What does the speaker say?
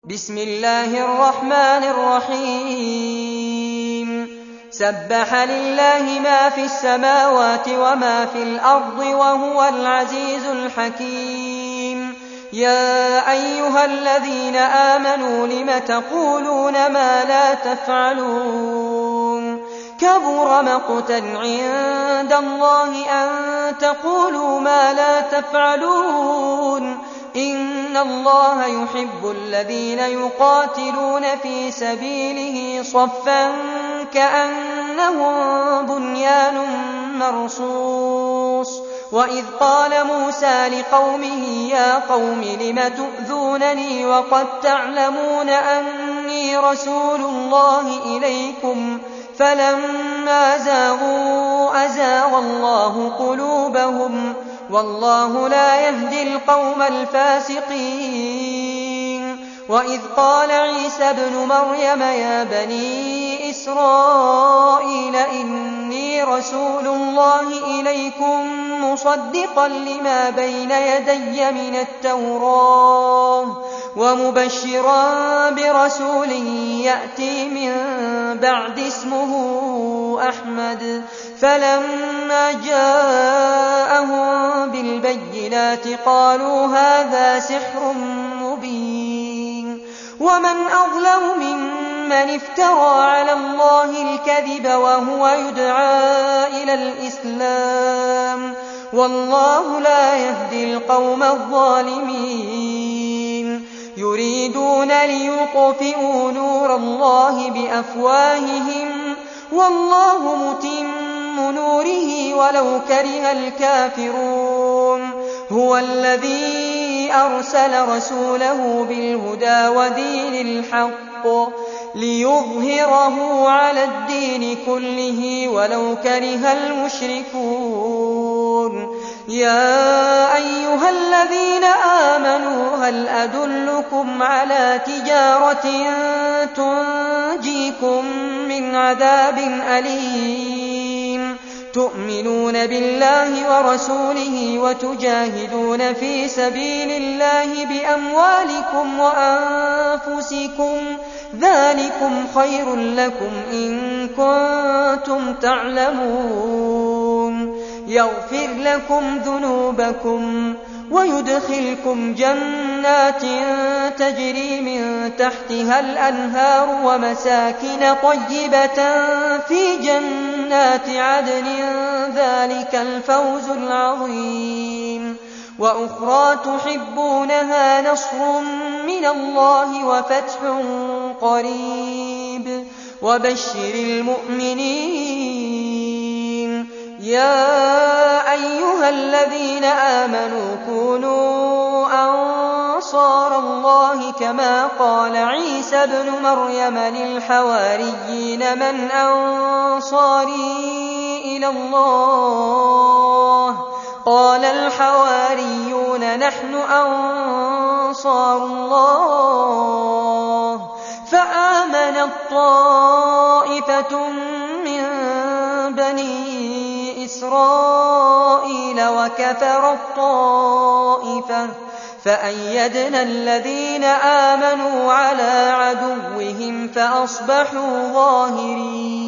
بسم الله الرحمن الرحيم سبح لله ما في السماوات وما في الأرض وهو العزيز الحكيم يا أيها الذين آمنوا لم تقولون ما لا تفعلون كبر مقتا عند الله أن تقولوا ما لا تفعلون إن الله يحب الذين يقاتلون في سبيله صفا كأنهم بنيان مرصوص وإذ قال موسى لقومه يا قوم لم تؤذونني وقد تعلمون أني رسول الله إليكم فلما زاغوا أزاغ الله قلوبهم والله لا يهدي القوم الفاسقين وإذ قال عيسى ابن مريم يا بني إسرائيل إني رسول الله إليكم مصدقا لما بين يدي من التوراة ومبشرا برسول يأتي من بعد اسمه أحمد فلما جاءهم بالبينات قالوا هذا سحر مبين ومن أظلم ممن افترى على الله الكذب وهو يدعى إلى الإسلام والله لا يهدي القوم الظالمين يريدون ليطفئوا نور الله بأفواههم والله متم نوره ولو كره الكافرون هو الذي أرسل رسوله بالهدى ودين الحق ليظهره على الدين كله ولو كره المشركون يا أيها الذين آمنوا هل أدلكم على تجارة تنجيكم من عذاب أليم تؤمنون بالله ورسوله وتجاهدون في سبيل الله بأموالكم وأنفسكم ذلكم خير لكم إن كنتم تعلمون يغفر لكم ذنوبكم ويدخلكم جنات تجري من تحتها الأنهار ومساكن طيبة في جنات عدن ذلك الفوز العظيم وأخرى تحبونها نصر من الله وفتح قريب وبشر المؤمنين يا أيها الذين آمنوا كونوا أنصار الله كما قال عيسى ابن مريم للحواريين من أنصاري إلى الله قال الحواريون نحن أنصار الله فآمنت طائفة من بني إسرائيل وكفرت طائفة فأيدنا الذين آمنوا على عدوهم فأصبحوا ظاهرين